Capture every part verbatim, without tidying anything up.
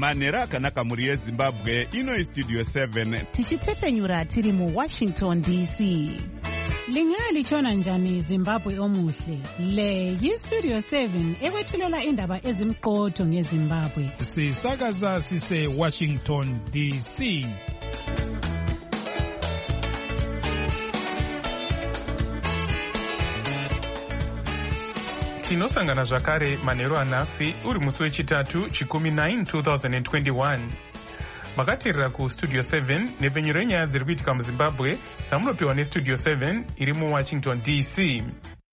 manhero akanaka mhuri yezimbabwe. Ino Studio seven tichitefenyura tiri muWashington D C. Lingalitshona njani Zimbabwe omuhle? Le yiStudio seven ekwethulela indaba ezimqotho ngeZimbabwe. Sisakaza sise Washington D C. Tinosangana zvakare manhero anhasi uri musi wechitatu chikumi nine two thousand twenty-one. Makateerera kuStudio seven nepfenyuro yenyaya dziri kuitika muZimbabwe samunopiwa neStudio seven iri muWashington D C.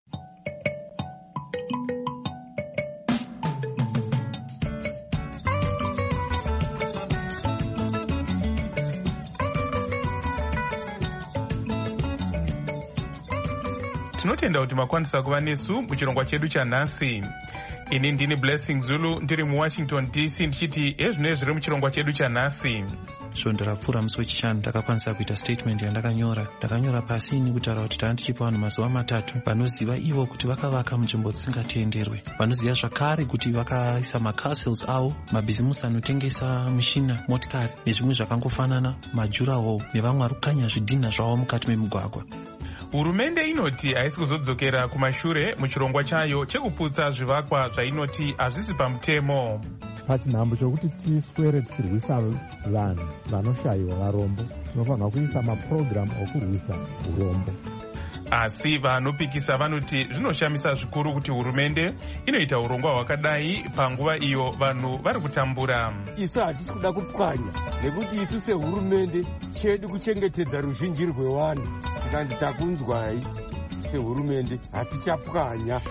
Tinotenda kuti makwanisa kuva nesu muchirongwa chedu chanhasi. Ini ndini Blessing Zulu ndiri muWashington D C ndichiti ezvino zviri muchirongwa chedu chanhasi. Svondo rapfuura musi wechishanu ndakakwanisa kuita statement yandakanyora. Ndakanyora pasi ini kutaura kuti tanga tichipa vanhu mazuva matatu vanoziva ivo kuti vakavaka munzvimbo dzisingatenderwe. Vanoziva zvakare kuti vakaisa macastles avo, mabhizimusi anotengesa mishina, motikari nezvimwe zvakangofanana, majurahall nevamwe vari kukanya zvidhina zvavo mukati memigwagwa. Hurumende inoti haisi kuzodzokera kumashure muchirongwa chayo chekuputsa zvivakwa zvainoti hazvisi pamutemo. Pachinhambo chokuti tiswere tichirwisa vanhu vanoshayiwa varombo, tinofanira kuisa mapurogiramu okurwisa urombo. Asi vanopikisa vanoti zvinoshamisa zvikuru kuti hurumende inoita urongwa hwakadai panguva iyo vanhu vari kutambura. Isu hatisi kuda kupwanya nekuti isu sehurumende chedu kuchengetedza ruzhinji rwevanhu. Tikanzi takunzwai sehurumende hatichapwanya.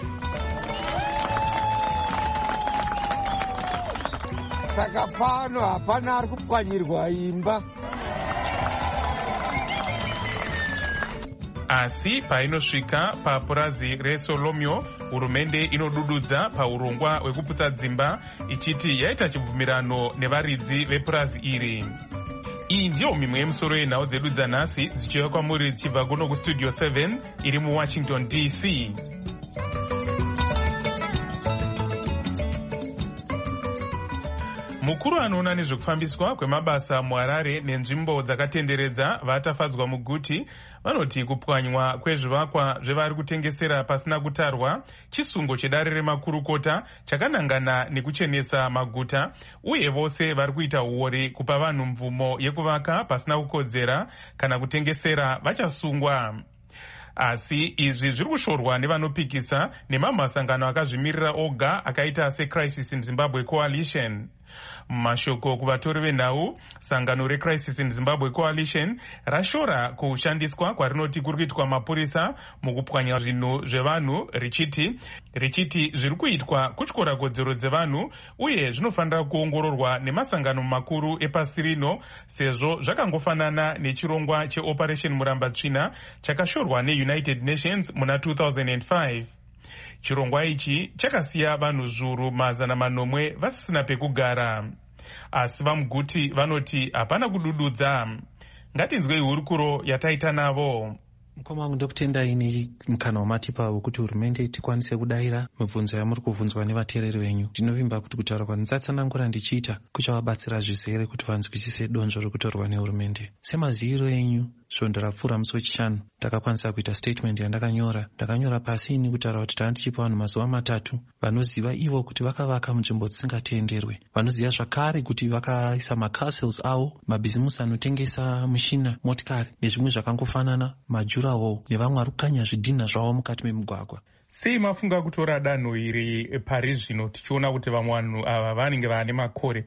Saka pano hapana ari kupwanyirwa imba. Asi painosvika papurazi reSolomio, hurumende inodududza paurongwa hwekuputsa dzimba ichiti yaita chibvumirano nevaridzi vepurazi iri. Iyi ndiyo mimwe yemusoro yenhau dzedu dzanhasi dzichiuya kwamuri dzichibva kuno kuStudio seven iri muWashington D C. Mukuru anoona nezvekufambiswa kwemabasa muHarare nenzvimbo dzakatenderedza vatafadzwa muguti vanoti kupwanywa kwezvivakwa zvevari kutengesera pasina kutarwa chisungo chedare remakurukota chakanangana nekuchenesa maguta, uye vose vari kuita uori kupa vanhu mvumo yekuvaka pasina kukodzera kana kutengesera vachasungwa. Asi izvi zviri kushorwa nevanopikisa nemamasangano akazvimirira oga akaita seCrisis in Zimbabwe Coalition. Mashoko kuvatori venhau, sangano reCrisis in Zimbabwe Coalition rashora kushandiswa kwarinoti kuri kuitwa mapurisa mukupwanya zvinhu zvevanhu richiti richiti zviri kuitwa kutyora kodzero dzevanhu uye zvinofanira kuongororwa nemasangano makuru epasi rino sezvo zvakangofanana nechirongwa cheOperation Murambatsvina chakashorwa neUnited Nations muna two thousand five. Chirongwa ichi chakasiya vanhu zviuru mazana manomwe vasisina pekugara. Asi vamuguti vanoti hapana kudududza. Ngatinzwei hurukuro yataita navo. Mukoma wangu ndokutenda ini mukana wamatipa wekuti hurumende tikwanise kudayira mibvunzo yamuri kubvunzwa nevateereri venyu. Ndinovimba kuti kutaura kwandichatsanangura ndichiita kuchavabatsira zvizere kuti vanzwisise donzvo rekutorwa nehurumende. Semaziviro enyu, svondo rapfuura musi wechishanu ndakakwanisa kuita statement yandakanyora. Ndakanyora pasi ini kutaura kuti tanga tichipa vanhu mazuva matatu vanoziva ivo kuti vakavaka munzvimbo dzisingatenderwe. Vanoziva zvakare kuti vakaisa macastles avo, mabhizimusi anotengesa mishina, motikari nezvimwe zvakangofanana, majura nevamwe vari kukanya zvidhina zvavo mukati memigwagwa. Sei mafunga kutora danho iri pari zvino tichiona kuti vamwe vanhu ava vanenge vane makore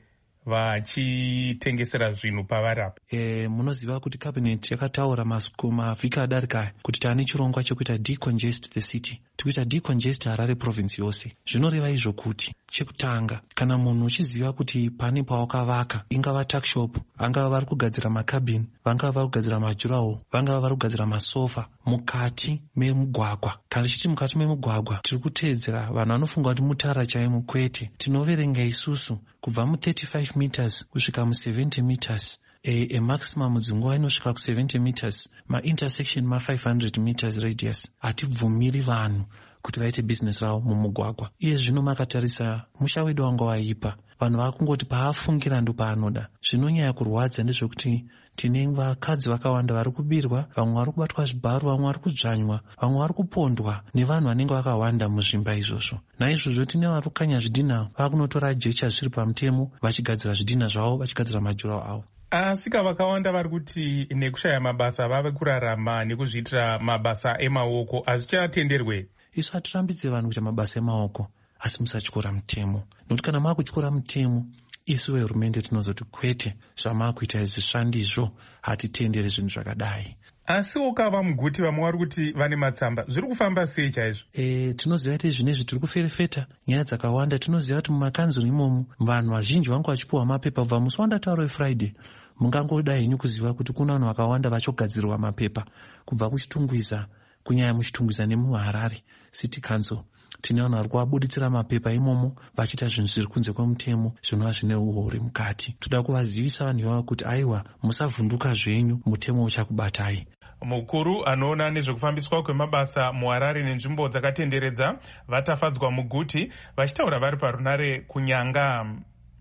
vachitengesera zvinhu pavarapa? E, munoziva kuti cabinet yakataura mavhiki adarika kuti tane chirongwa chekuita decongest the city. Tikuita decongest Harare province yose. Zvinoreva izvo kuti chekutanga, kana munhu uchiziva kuti pane pawakavaka, ingava tuckshop, angava vari kugadzira makabini, vangava vari kugadzira majurahall, vangava vari kugadzira masofa mukati memugwagwa. Kana tichiti mukati memugwagwa tiri kuteedzera vanhu vanofunga kuti mutara chaimo, kwete. Tinoverenga isusu kubva mu thirty-five meters kusvika mu seventy meters. A, a maximum dzinguva inosvika ku seventy meters, ma-intersection ma five hundred meters radius. Hatibvumiri vanhu kuti vaite business ravo mumugwagwa. Iye zvino makatarisa musha wedu wanga waipa, vanhu vakungoti paafungira ndo paanoda. Zvinonyanya kurwadza ndezvekuti tine vakadzi vakawanda vari kubirwa, vamwe vari kubatwa zvibharo, vamwe vari kudzvanywa, vamwe vari kupondwa nevanhu vanenge vakawanda muzvimba izvozvo. Naizvozvo tine vari kukanya zvidhina vakunotora jecha zviri pamutemo vachigadzira zvidhina zvavo, vachigadzira majurawo avo. Asika vakawanda vari kuti nekushaya mabasa vave kurarama nekuzviitira mabasa emaoko. Hazvichatenderwe. Isu hatirambidze vanhu kuita mabasa emaoko, asi musatyora mutemo. Nokuti kana maakutyora mutemo, isu vehurumende tinozoti kwete, zvamaakuita izvi zvandizvo, hatitendere zvinhu zvakadai. Asi ukava muguti vamwe vari kuti vane matsamba, zviri kufamba sei chaizvo? E, tinoziva kuti zvinezvi tiri kuferefeta nyaya dzakawanda. Tinoziva kuti mumakanzuro imomo vanhu vazhinji vangu vachipuwa mapepa kubva musi wandataura weFriday. Mungangoda henyu kuziva kuti kuna vanhu vakawanda vachogadzirwa mapepa kubva kuchitungwiza, kunyanya muchitungwiza nemuHarare City Council. Tine vanhu vari kuvabuditsira mapepa imomo vachiita zvinhu zviri kunze kwemutemo zvinova zvine uhure mukati. Toda kuvazivisa vanhu ivavo kuti aiwa, musavhunduka zvenyu, mutemo uchakubatai. Mukuru anoona nezvekufambiswa kwemabasa muHarare nenzvimbo dzakatenderedza vatafadzwa muguti vachitaura vari parunare kunyanga.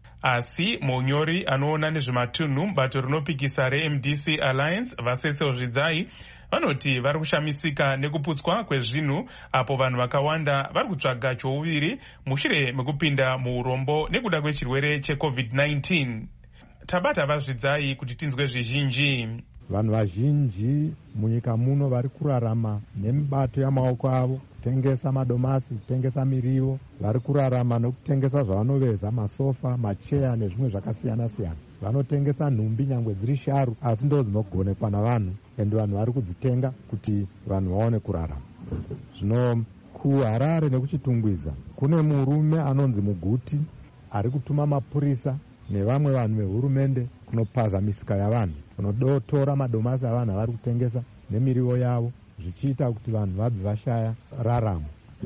Asi munyori anoona nezvematunhu bato rinopikisa reM D C Alliance Vasese Zvidzai vanoti vari kushamisika nekuputswa kwezvinhu apo vanhu vakawanda vari kutsvaga chouviri mushure mekupinda muurombo nekuda kwechirwere checovid nineteen. Tabata vaZvidzai kuti tinzwe zvizhinji. Vanhu vazhinji munyika muno vari kurarama nemibato yamaoko avo, kutengesa madomasi, kutengesa mirivo, vari kurarama nokutengesa zvavanoveza, masofa, macheya nezvimwe zvakasiyana siyana. Vanotengesa nhumbi nyangwe dziri sharu, asi ndo dzinogonekwa navanhu, ende vanhu vari kudzitenga kuti vanhu vaone kurarama. Zvino kuHarare nekuchitungwiza kune murume anonzi Muguti ari kutuma mapurisa nevamwe vanhu vehurumende kunopaza misika yavanhu, kunodotora madomasi avanhu avari kutengesa nemirivo yavo, zvichiita kuti vanhu vabve vashaya raramo.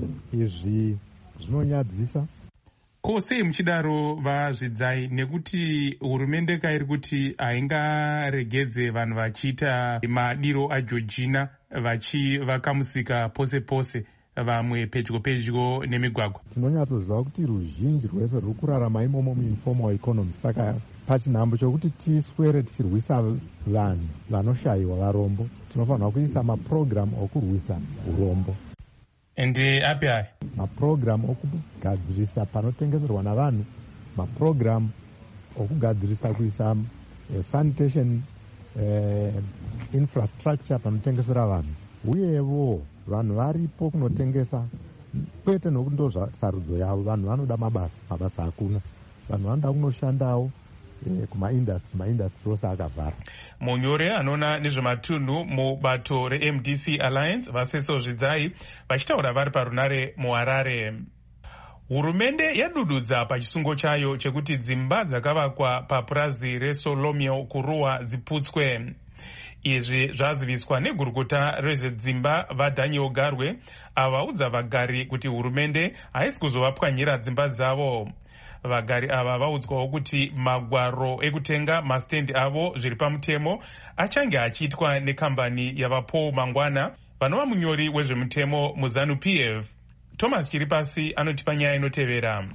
Izvi zvinonyadzisa. Ko sei muchidaro vaZvidzai, nekuti hurumende kairi kuti haingaregedze vanhu vachiita madiro aJoργina vachivaka musika pose pose, vamwe pedyo pedyo nemigwagwa? Tinonyatsoziva kuti ruzhinji rwese ruri kurarama imomo muinformal economy. Saka pachinhambo chokuti tiswere tichirwisa vanhu vanoshayiwa varombo, tinofanira kuisa mapurogiramu okurwisa urombo. Ende api aya? Mapurogiramu okugadzirisa panotengeserwa navanhu, mapurogiramu okugadzirisa kuisa uh, sanitation uh, infrastructure panotengesera vanhu, uyevo vanhu varipo kunotengesa kwete nokuti ndo sarudzo yavo. Vanhu vanoda mabasa, mabasa hakuna. Vanhu vanoda kunoshandawo eh, kumaindastri, maindastri ose akavhara. Munyore anoona nezvematunhu mubato reM D C Alliance Vasese Zvidzai vachitaura vari parunare muHarare. Hurumende yadududza pachisungo chayo chekuti dzimba dzakavakwa papurazi reSolomeo kuruwa dziputswe. Izvi zvaziviswa negurukota rezvedzimba vaDaniel Garwe avaudza vagari kuti hurumende haisi kuzovapwanyira dzimba dzavo. Vagari ava vaudzwawo kuti magwaro ekutenga masitendi avo zviri pamutemo achange achiitwa nekambani yavaPaul Mangwana vanova munyori wezvemutemo muZanu P F. Thomas Chiripasi anotipa nyaya inotevera.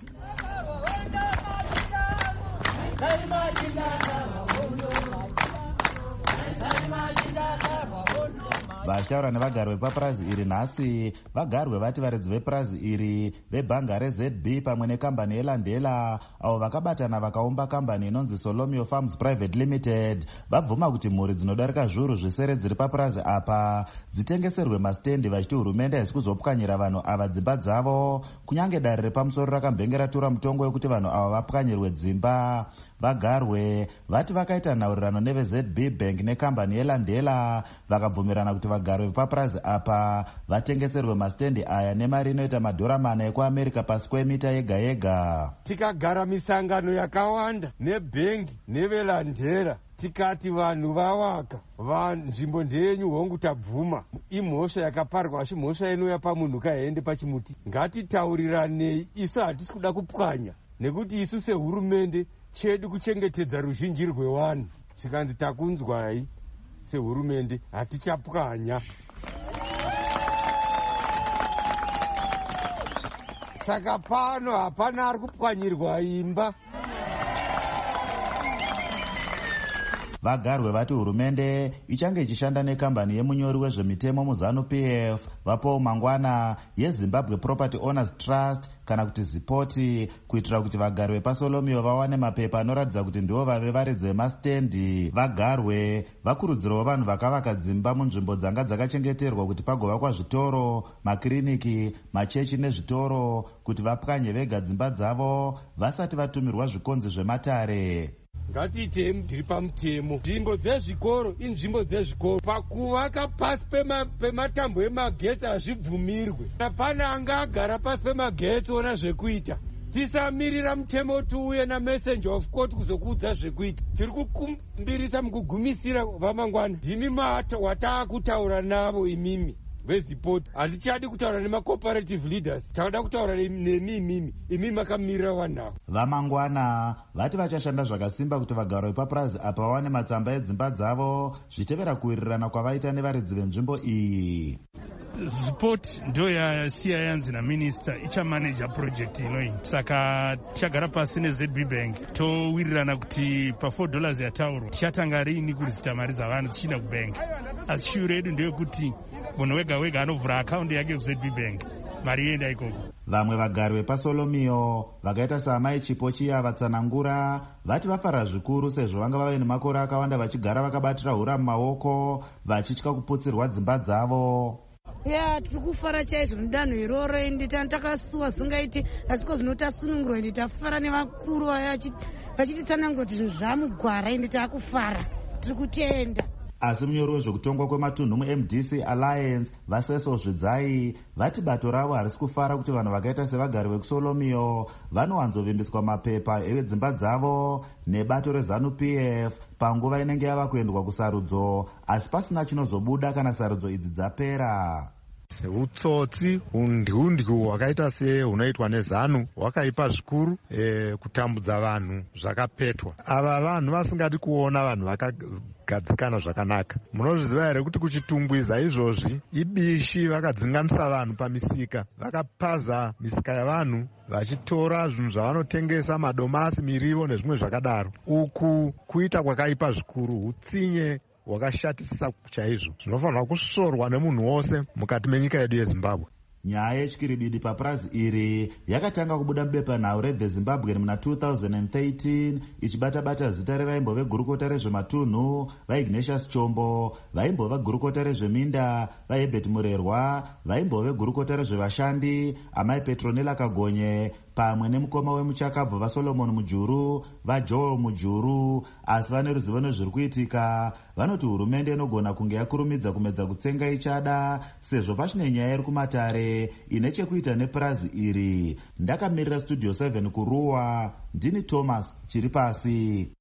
Vashtaura nevagari vepapurazi iri nhasi, vagari vati varedzi vepurazi iri vebhanga reZ B pamwe nekambani yeLandela avo vakabatana vakaumba kambani inonzi Solomeo Farms Private Limited vabvuma kuti mhuri dzinodarika zviuru zvisere dziri papurazi apa dzitengeserwe masitendi vachiti hurumende haisi kuzopwanyira vanhu ava dzimba dzavo, kunyange dare repamusoro rakambenge tura mutongo wekuti vanhu ava vapwanyirwe dzimba. Vagarwe vati vakaita nhaurirano neveZ B Bank nekambani yeLandela vakabvumirana kuti vagari vepapurazi apa vatengeserwe masitendi aya nemari inoita madhora mana ekuAmerica pasi kwemita yega yega. Tikagara misangano yakawanda nebhengi neveLandela tikati vanhu vawaka vanzvimbo ndenyu hongu tabvuma, imhosva yakaparwa asi mhosva inouya pamunhu kaende pachimuti. Ngatitauriranei, isu hatisi kuda kupwanya nekuti isu sehurumende chedu kuchengetedza ruzhinji rwevanhu. Tikanzi takunzwai sehurumende hatichapwanya. Saka pano hapana ari kupwanyirwa imba. vagarwe vati hurumende ichange ichishanda nekambani yemunyori wezvemitemo muZANU-P F vaPaul Mangwana yeZimbabwe Property Owners Trust kana kuti zipoti kuitira kuti vagarwe vepaSolomio vawane mapepa anoratidza kuti ndivo vave varedzi vemastendi. Vagarwe vakurudzirawo vanhu vakavaka dzimba munzvimbo dzanga dzakachengeterwa kuti pagovakwa zvitoro, makiriniki, machechi nezvitoro kuti vapwanye vega dzimba dzavo vasati vatumirwa zvikonzi zvematare. Ngatiite tiri pamutemo. Nzvimbo dzezvikoro inzvimbo dzezvikoro. Pakuvaka pasi pematambo emagetsi hazvibvumirwe. Hapana angagara pasi pemagetsi ona zvekuita. Tisamirira mutemo tiuye naMessenger of Court kuzokuudza zvekuita. Tiri kukumbirisa mukugumisira vaMangwana. Ndimi wataakutaura navo imimi vezipoti. Hatichadi kutaura nemacooperative leaders. Tauda kutaura nemi imimi. Imimi makamirira vanavo. VaMangwana vati vachashanda zvakasimba kuti vagaro vepapurazi apa vawane matsamba edzimba dzavo zvichitevera kuwirirana kwavaita nevaredzi venzvimbo iyi. Sport ndo yasiya yanzi naminista ichamaneja project inoyi, saka tichagara pasi neZ B Bank towirirana kuti pa four dollars yataurwa tichatanga rini kurisita mari dzavanhu tichienda kubank. Asi shure yedu ndeyekuti munhu wega wega anovhura akaundi yake kuZ B Bank mari yenda ikoko. Vamwe vagari vepaSolomio vakaita saamai Chipochiya vatsanangura vati vafara zvikuru sezvo vanga vave nemakore akawanda vachigara vakabatira hura mumaoko vachitya kuputsirwa dzimba dzavo. Ya tiri kufara chaizvo nedanho iroro ende takasuwa zingaiti asi kozvino tasunungurwa ende tafara nevakuru vachititsanangura kuti zvinhu zvamugwara ende taakufara tiri kutenda. Asi munyori wezvekutongwa kwematunhu muM D C Alliance Vaseso Zvidzai vati bato ravo harisi kufara kuti vanhu vakaita sevagari vekuSolomio vanowanzovimbiswa mapepa edzimba dzavo nebato reZANU-P F panguva inenge yava kuendwa kusarudzo, asi pasina chinozobuda kana sarudzo idzi dzapera. Utsotsi undhiundhyu hwakaita sehunoitwa neZANU hwakaipa zvikuru e, kutambudza vanhu zvakapetwa. Ava vanhu vasingadi kuona vanhu vakagadzikana zvakanaka. Munozviziva here kuti kuchitumbwiza izvozvi ibishi vakadzinganisa vanhu pamisika, vakapaza misika yavanhu vachitora zvinhu zvavanotengesa, madomasi, mirivo nezvimwe zvakadaro. Uku kuita kwakaipa zvikuru, hutsinye wakashatisa chaizvo zvinofanirwa kusorwa nemunhu wose mukati menyika yedu yeZimbabwe. Nyaya yechikiribidi papurazi iri yakatanga kubuda mubepanhau reThe Zimbabwean muna two thousand thirteen ichibata-bata zita revaimbove gurukota rezvematunhu vaIgnatius Chombo, vaimbove gurukota rezveminda vaHerbert Murerwa, vaimbove gurukota rezvevashandi amai Petronella Kagonye pamwe nemukoma wemuchakabvu vaSolomon Mujuru vaJoel Mujuru. Asi vane ruzivo nezviri kuitika vanoti hurumende inogona kunge yakurumidza kumedza kutsenga ichada sezvo pachine nyaya iri kumatare ine chekuita nepurazi iri. Ndakamirira Studio seven kuruwa, ndini Thomas chiri pasi.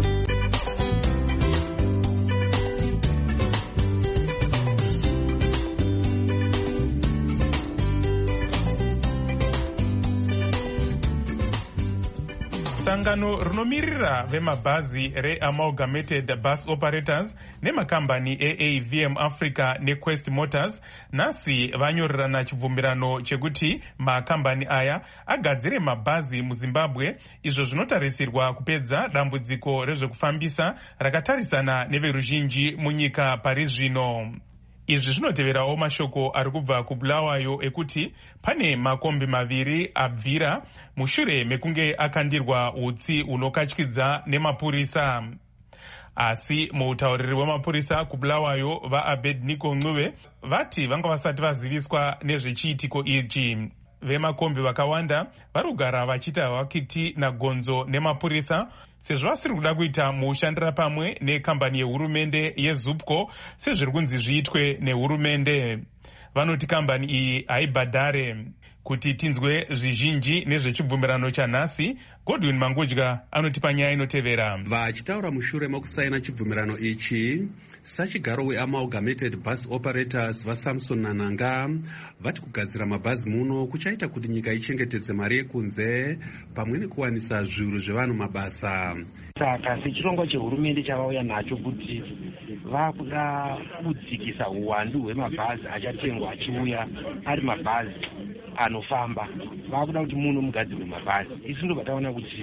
Sangano rinomiririra vemabhazi reAmalgamated Bus Operators nemakambani eA V M Africa neQuest Motors nhasi vanyorerana chibvumirano chekuti makambani aya agadzire mabhazi muZimbabwe, izvo zvinotarisirwa kupedza dambudziko rezvekufambisa rakatarisana neveruzhinji munyika pari zvino. Izvi zvinoteverawo mashoko ari kubva kuBulawayo ekuti pane makombi maviri abvira mushure mekunge akandirwa utsi unokatyidza nemapurisa. Asi muutauriri wemapurisa kuBulawayo vaAbednego Ncube vati vanga vasati vaziviswa nezvechiitiko ichi. Vemakombi vakawanda vari kugara vachiita wakiti nagonzo nemapurisa sezvo vasiri kuda kuita mushandira pamwe nekambani yehurumende yeZupco sezviri kunzi zviitwe nehurumende. Vanoti kambani iyi haibhadhare. Kuti tinzwe zvizhinji nezvechibvumirano chanhasi, Godwin Mangudya anotipa nyaya inotevera. Vachitaura mushure mokusaina chibvumirano ichi, sachigaro weAmalgamated Bus Operators vaSamson Nananga vati kugadzira mabhazi muno kuchaita kuti nyika ichengetedze mari yekunze pamwe nekuwanisa zviuru zvevanhu mabasa. Saka sechirongwa chehurumende chavauya nacho kuti vakuda kudzikisa uwandu hwemabhazi achatengwa achiuya ari mabhazi dzinofamba vakuda kuti muno mugadzirwe mabhazi. Isi ndobva taona kuti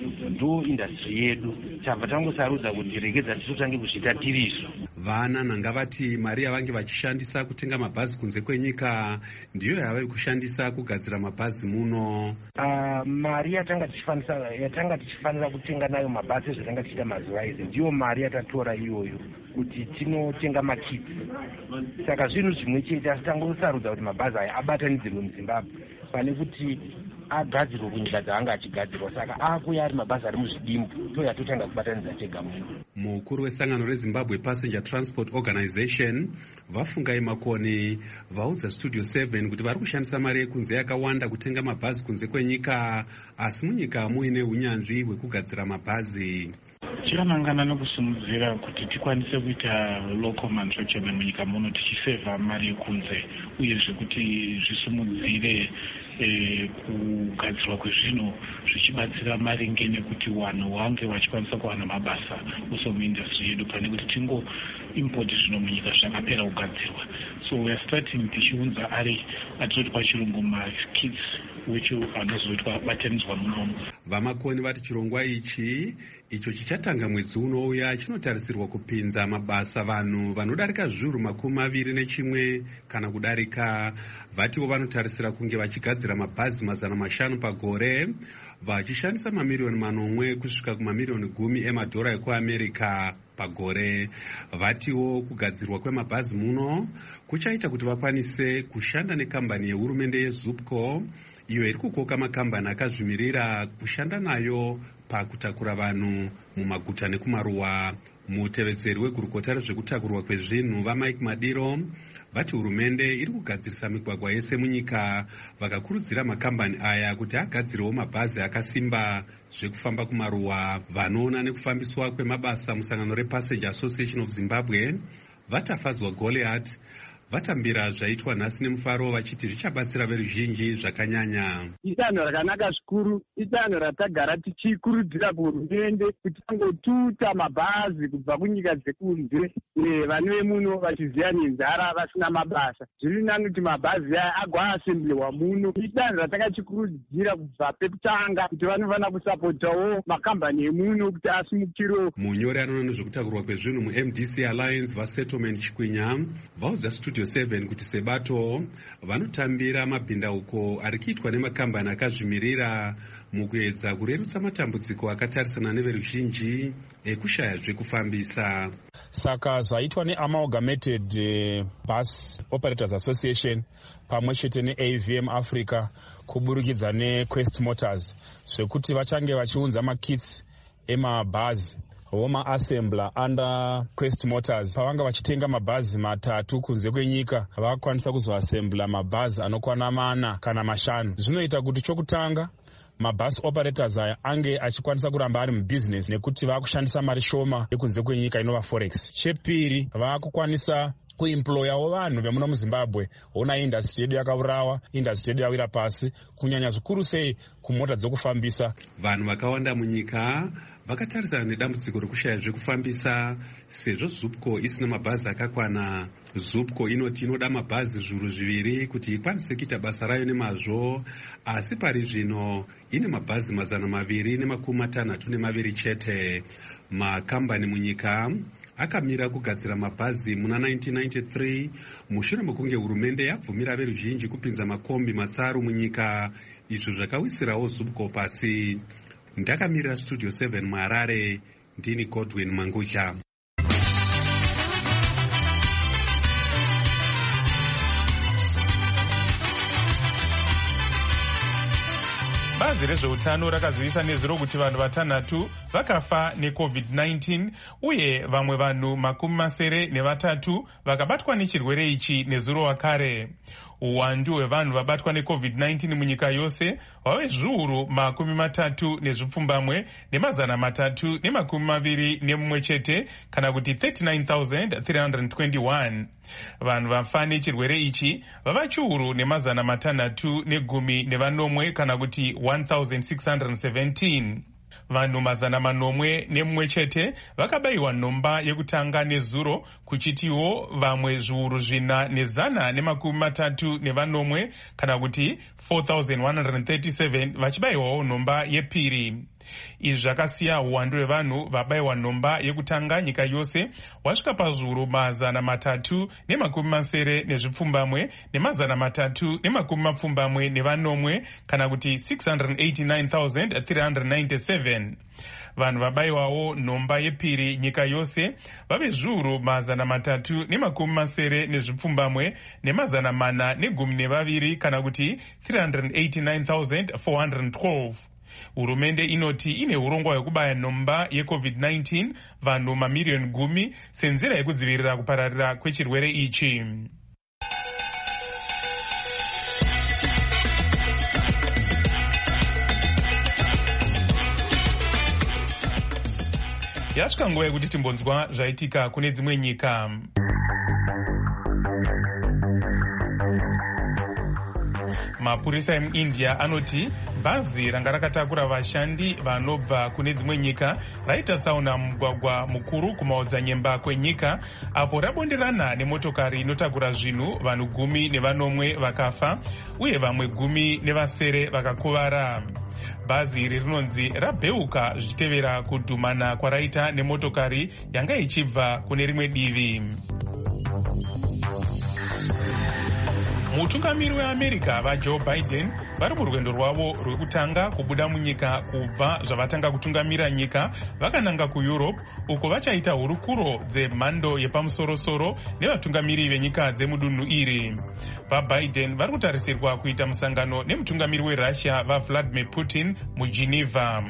ndo industry yedu tabva tangosarudza kuti regedza tisotange kuzviita tiriso. Vana nanga vati mari yavange vachishandisa kutenga mabhazi kunze kwenyika ndiyo yava kushandisa kugadzira mabhazi muno. Uh, mari yatanga tichifanira yatanga tichifanira kutenga nayo mabhazi ezvatanga tichiita mazuva izi ndiyo mari yatatora iyoyo kuti tinotenga makiti. Saka zvinhu zvimwe chete asi tangosarudza kuti mabhazi aya abatanidzirwe muZimbabwe pane kuti agadzirwe kunyika dzaanga achigadzirwa. Saka akuya ari mabhazi ari muzvidimbu toyatotanga kubatanidza tega muno. Mukuru wesangano reZimbabwe Passenger Transport Organization Vafungai Makoni vaudza Studio seven kuti vari kushandisa mari yekunze yakawanda kutenga mabhazi kunze kwenyika asi munyika muine unyanzvi hwekugadzira mabhazi. Tiramangana nokusimudzira kuti tikwanise kuita local manufacturing munyika muno tichisevha mari yekunze uyezve kuti zvisimudzire eh, kugadzirwa kwezvinhu zvichibatsira maringe nekuti vanhu vange vachikwanisa kuwana mabasa uso muindustry yedu pane kuti tingo import zvinhu munyika zvakapera kugadzirwa. So we are starting tichiunza ari atinoti pachirungu makits wecho anozoitwa batanidzwa munomu. Vamakoni vati chirongwa ichi icho chichatanga mwedzi unouya chinotarisirwa kupinza mabasa vanhu vanodarika zviuru makumi maviri nechimwe kana kudarika. Vatiwo vanotarisira kunge vachigadzira mabhazi mazana mashanu pagore vachishandisa mamiliyoni manomwe kusvika kumamiliyoni gumi emadhora ekuamerica pagore. Vatiwo kugadzirwa kwemabhazi muno kuchaita kuti vakwanise kushanda nekambani yehurumende yeZupco iyo iri kukoka makambani akazvimirira kushanda nayo pakutakura vanhu mumaguta nekumaruwa. Mutevedzeri wegurukota rezvekutakurwa kwezvinhu vaMike Madiro vati hurumende iri kugadzirisa migwagwa yese munyika vakakurudzira makambani aya kuti agadzirewo mabhazi akasimba zvekufamba kumaruwa. Vanoona nekufambiswa kwemabasa musangano rePassenger Association of Zimbabwe vatafadzwa Goliath vatambira zvaitwa nhasi nemufaro vachiti zvichabatsira veruzhinji zvakanyanya. Itanho rakanaka zvikuru, itanho ratagara tichikurudzira kuhurumende kuti tangotuta mabhazi kubva kunyika dzekunze vane vemuno vachiziya nenzara vasina mabasa. Zviri nani kuti mabhazi aya agoasemblewa muno. Itanho ratakachikurudzira kubva pekutanga kuti vanofana kusapotawo makambani emuno kuti asimukirewo. Munyori anoona nezvekutakurwa kwezvinhu muM D C Alliance vaSettlement Chikwinya vaudza Studio seven kuti sebato vanotambira mabhindauko ari kuitwa nemakambani akazvimirira mukuedza kurerutsa matambudziko akatarisana neveruzhinji ekushaya zvekufambisa. Saka zvaitwa neAmalgamated uh, Bus Operators Association pamwe chete neA V M Africa kuburikidza neQuest Motors zvekuti vachange vachiunza makits emabhazi Homa Assembler under Quest Motors pavanga vachitenga mabhazi matatu kunze kwenyika vakwanisa kuzoassembla mabhazi anokwana mana kana mashanu. Zvinoita kuti chokutanga mabus operators aya ange achikwanisa kuramba ari mubusiness nekuti vakushandisa mari shoma yekunze kwenyika inova forex. Chepiri vakukwanisa kuemployawo vanhu vemuno muZimbabwe. Ona industry yedu yakaurawa, industry yedu yawira pasi, kunyanya zvikuru sei kumota dzokufambisa. Vanhu vakawanda munyika vakatarisana nedambudziko rekushaya zvekufambisa sezvo Zupco isina mabhazi akakwana. Zupco inoti inoda mabhazi zviuru zviviri kuti ikwanise kuita basa rayo nemazvo, asi pari zvino ine mabhazi mazana maviri nemakumi matanhatu nemaviri chete. Makambani munyika akamira kugadzira mabhazi muna nineteen ninety-three mushure mekunge hurumende yabvumira veruzhinji kupinza makombi matsaru munyika, izvo zvakawisirawo Zupco pasi. Ndakamirira Studio seven muHarare, ndini Godwin Mangucha. Bazi rezveutano rakazivisa nezuro kuti vanhu vatanhatu vakafa necovid nineteen uye vamwe vanhu makumi masere nevatatu vakabatwa nechirwere ichi nezuro wakare. Uwandu hwevanhu vabatwa necovid nineteen munyika yose hwave zviuru makumi matatu nezvipfumbamwe nemazana matatu nemakumi maviri nemumwe chete, kana kuti thirty-nine thousand three hundred twenty-one. Vanhu vafa nechirwere ichi vava chiuru nemazana matanhatu negumi nevanomwe, kana kuti one thousand six hundred seventeen. Vanhu mazana manomwe nemumwe chete vakabayiwa nhomba yekutanga nezuro, kuchitiwo vamwe zviuru zvina nezana nemakumi matatu nevanomwe kana kuti four thousand one hundred thirty-seven vachibayiwawo nhomba yepiri. Izvi zvakasiya uwandu hwevanhu vabayiwa nhomba yekutanga nyika yose wasvika pazviuru mazana matatu nemakumi masere nezvipfumbamwe nemazana matatu nemakumi mapfumbamwe nevanomwe kana kuti six hundred eighty-nine thousand three hundred ninety-seven. Vanhu vabayiwawo nhomba yepiri nyika yose vave zviuru mazana matatu nemakumi masere nezvipfumbamwe nemazana mana negumi nevaviri kana kuti three hundred eighty-nine thousand four hundred twelve. Hurumende inoti ine urongwa hwekubaya nhomba yecovid nineteen vanhu mamiriyoni gumi senzira yekudzivirira kupararira kwechirwere ichi. Yasvika nguva yekuti timbonzwa zvaitika kune dzimwe nyika. Mapurisa emuIndia anoti bhazi ranga rakatakura vashandi vanobva kune dzimwe nyika raita tsaona mugwagwa mukuru kumaodzanyemba kwenyika apo rabonderana nemotokari inotakura zvinhu. Vanhu gumi nevanomwe vakafa uye vamwe gumi nevasere vakakuvara. Bhazi iri rinonzi rabheuka zvichitevera kudhumana kwaraita nemotokari yanga ichibva kune rimwe divi. Mutungamiri weAmerica vaJoe Biden vari murwendo rwavo rwekutanga kubuda munyika kubva zvavatanga kutungamira nyika vakananga kuEurope uko vachaita hurukuro dzemhando yepamusoro-soro nevatungamiri venyika dzemudunhu iri. VaBiden vari kutarisirwa kuita musangano nemutungamiri weRussia vaVladimir Putin muGeneva.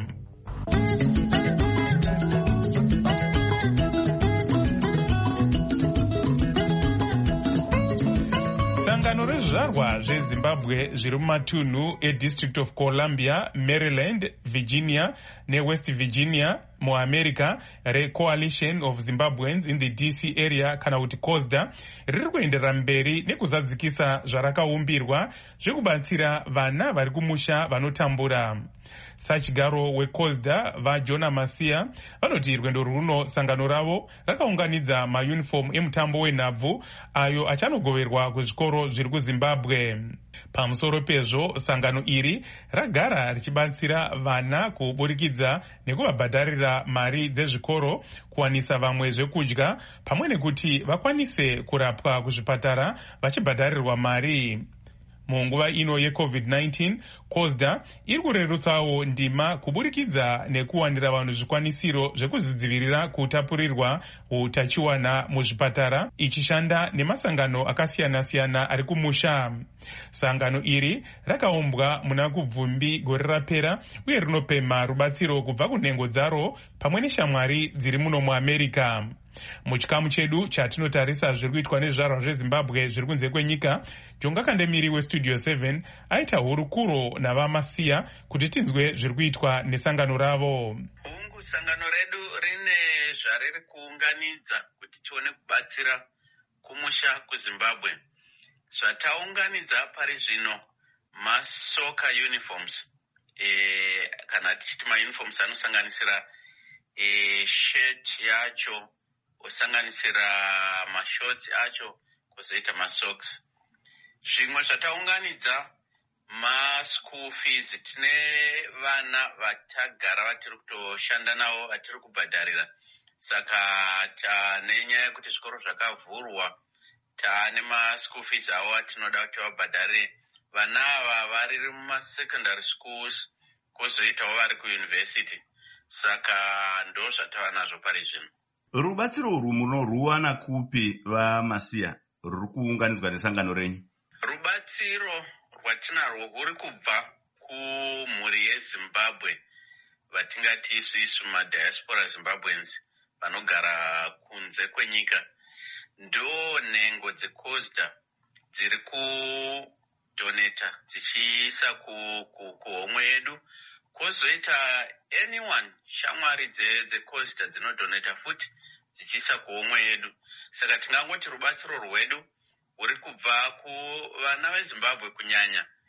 Sangano rezvizvarwa zveZimbabwe zviri mumatunhu eDistrict of Columbia, Maryland, Virginia neWest Virginia muAmerica reCoalition of Zimbabweans in the D C area kana kuti COSDA riri kuenderera mberi nekuzadzikisa zvarakaumbirwa zvekubatsira vana vari kumusha vanotambura. Sachigaro weCOSDA vaJona Masia vanoti rwendo runo sangano ravo rakaunganidza mayunifomu emutambo wenhabvu ayo achanogoverwa kuzvikoro zviri kuZimbabwe. Pamusoro pezvo sangano iri ragara richibatsira vana kuburikidza nekuvabhadharira mari dzezvikoro, kuwanisa vamwe zvekudya pamwe nekuti vakwanise kurapwa kuzvipatara vachibhadharirwa mari. Munguva ino yecovid nineteen, COSDA iri kurerutsawo ndima kuburikidza nekuwanira vanhu zvikwanisiro zvekuzvidzivirira kutapurirwa utachiwana muzvipatara, ichishanda nemasangano akasiyana-siyana ari kumusha. Sangano iri rakaumbwa muna kubvumbi gore rapera uye rinopemha rubatsiro kubva kunhengo dzaro pamwe neshamwari dziri muno muAmerica. Muchikamu chedu chatinotarisa zviri kuitwa nezvizvarwa zveZimbabwe zviri kunze kwenyika, Jonga Kandemiri weStudio seven aita hurukuro navaMasiya kuti tinzwe zviri kuitwa nesangano ravo. Hungu sangano redu rine zvariri kuunganidza kuti tione kubatsira kumusha kuZimbabwe. Zvataunganidza pari zvino masoka uniforms, e, kana tichiti mauniforms anosanganisira e, shirt yacho, osanganisira mashorts acho, kozoita masocks. Zvimwe zvataunganidza maschool fees. Tine vana vatagara vatiri kutoshanda navo vatiri kubhadharira. Saka tane nyaya yekuti zvikoro zvakavhurwa, tane maschool fees avo atinoda kuti vabhadharire. Vana ava vari mumasecondary schools, kozoitawo vari kuuniversity. Saka ndo zvatava nazvo pari zvino. Rubatsiro urwu munorwana kupi vaMasiya ruri kuunganidzwa nesangano renyu? Rubatsiro rwatinarwo rwuri kubva kumhuri yeZimbabwe, vatingati isu isu madiaspora Zimbabweans vanogara kunze kwenyika. Ndo nhengo dzeCOSDA dziri kudoneta dzichiisa kuhomwe yedu, kozoita anyone shamwari dzeCOSDA dzinodoneta futi dzichiisa kuhomwe yedu. Saka tingangoti rubatsiro rwedu rwuri kubva kuvana veZimbabwe kunyanya,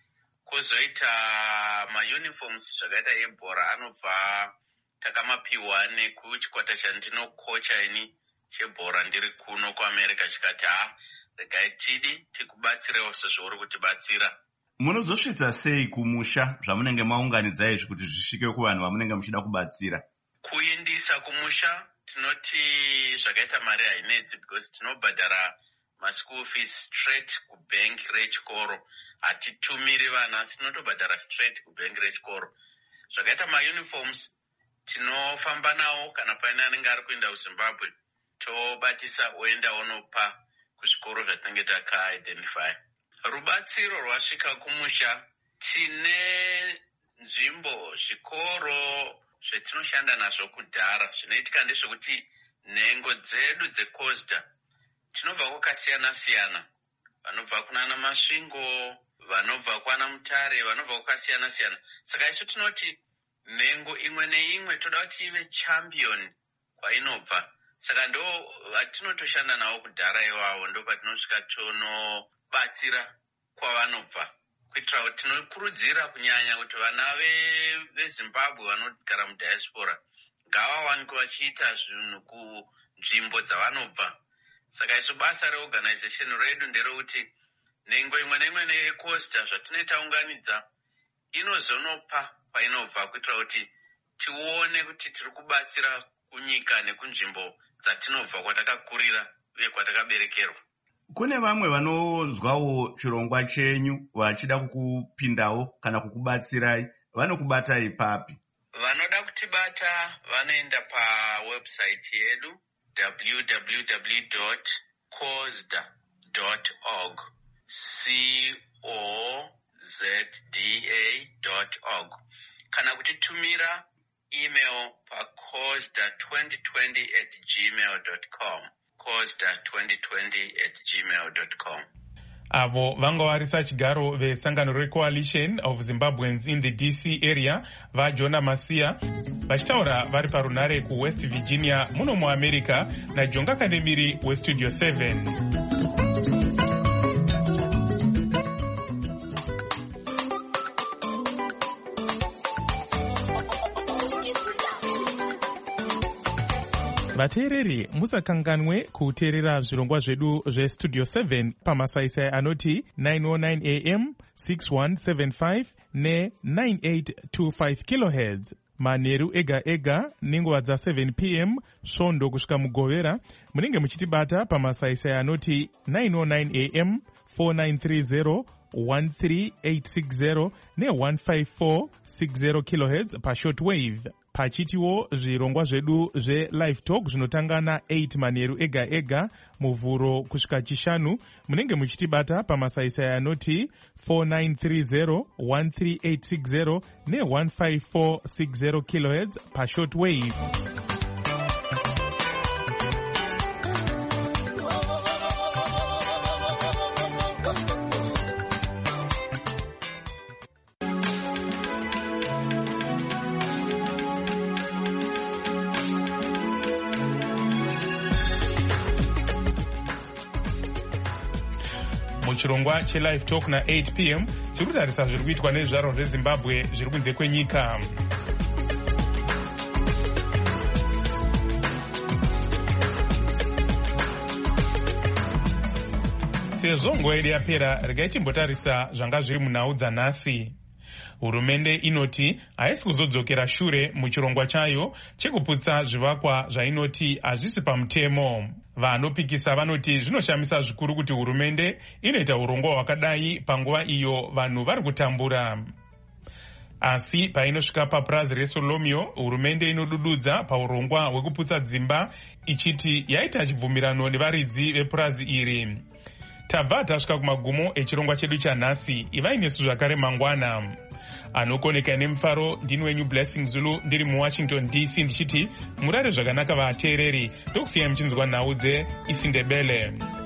kwozoita mauniforms zvakaita ebhora anobva takamapiwa nekuchikwata chandinokocha ini chebhora ndiri kuno kuamerica chikati ha regai tidi tikubatsirewo sezvouri kutibatsira. Munozosvitsa sei kumusha zvamunenge maunganidza izvi kuti zvisvike kuvanhu vamunenge muchida kubatsira? Kuindisa kumusha tinoti zvakaita mari hainetsi because tinobhadhara maschool fees straight kubhengi rechikoro. Hatitumiri vana, tinotobhadhara straight kubhengi rechikoro. Zvakaita mauniforms tinofamba nawo kana paine anenge ari kuenda kuZimbabwe tobatisa oenda onopa kuzvikoro zvatinenge taka-identify. Rubatsiro rwasvika kumusha, tine nzvimbo zvikoro zvetinoshanda nazvo kudhara. Zvinoitika ndezvekuti nhengo dzedu dzeCOSDA tinobva kwakasiyana siyana. Vanobva kunana Masvingo, vanobva kwana Mutare, vanobva kwakasiyana siyana. Saka isu tinoti nhengo imwe neimwe toda kuti ive champion kwainobva. Saka ndo vatinotoshanda navo kudhara iwawo, ndo patinosvika tonobatsira kwavanobva. Kuitira kuti tinokurudzira kunyanya kuti vana veZimbabwe vanogara mudiaspora ngavawanikwe vachiita zvinhu kunzvimbo dzavanobva. Saka isu basa reorganization redu nderekuti nhengo imwe neimwe neCOSDA zvatinoitaunganidza inozonopa kwainobva kuitira kuti tione kuti tiri kubatsira kunyika nekunzvimbo dzatinobva kwatakakurira uye kwatakaberekerwa. Kune vamwe vanonzwawo chirongwa chenyu vachida kukupindawo kana kukubatsirai, vanokubatai papi? Vanoda kutibata vanoenda pawebsite yedu w w w dot cosda dot org c o z d a dot org kana kutitumira email pa cosda twenty twenty at gmail dot com cosda twenty twenty at gmail dot com. Avo vanga vari sachigaro vesangano recoalition of Zimbabweans in the D C area vaJona Masia vachitaura vari parunare kuWest Virginia muno muAmerica naJonga Kandemiri weStudio seven. Vateereri musakanganwe kuteerera zvirongwa zvedu zveStudio seven pamasaisai anoti nine oh nine a m, six one seven five ne nine eight two five kilohertz manheru ega ega nenguva dza seven p m svondo kusvika mugovera. Munenge muchitibata pamasaisai anoti nine oh nine a m, four nine three zero one three eight six zero ne one five four six zero kilohertz pashortwave. Pachitiwo zvirongwa zvedu zve-live talk zvinotanga na eight manheru ega ega muvhuro kusvika chishanu. Munenge muchitibata pamasaisai anoti four nine three zero one three eight six zero ne one five four six zero kilohertz pashortwave. Muchirongwa che-live talk na eight p m tiri kutarisa zviri kuitwa nezvizvarwa zveZimbabwe zviri kunze kwenyika. Sezvo nguva yedu yapera, regai timbotarisa zvanga zviri munhau dzanhasi. Hurumende inoti haisi kuzodzokera shure muchirongwa chayo chekuputsa zvivakwa zvainoti hazvisi pamutemo. Vanopikisa vanoti zvinoshamisa zvikuru kuti hurumende inoita urongwa hwakadai panguva iyo vanhu vari kutambura. Asi painosvika papurazi reSolomio, hurumende inodududza paurongwa hwekuputsa dzimba ichiti yaita chibvumirano nevaridzi vepurazi iri. Tabva tasvika kumagumo echirongwa chedu chanhasi. Ivai nesu zvakare mangwana. Anokoneka nemufaro ndini wenyu Blessing Zulu ndiri muWashington D C ndichiti murare zvakanaka vateereri, ndokusiyai muchinzwa nhau dzeIsindebele.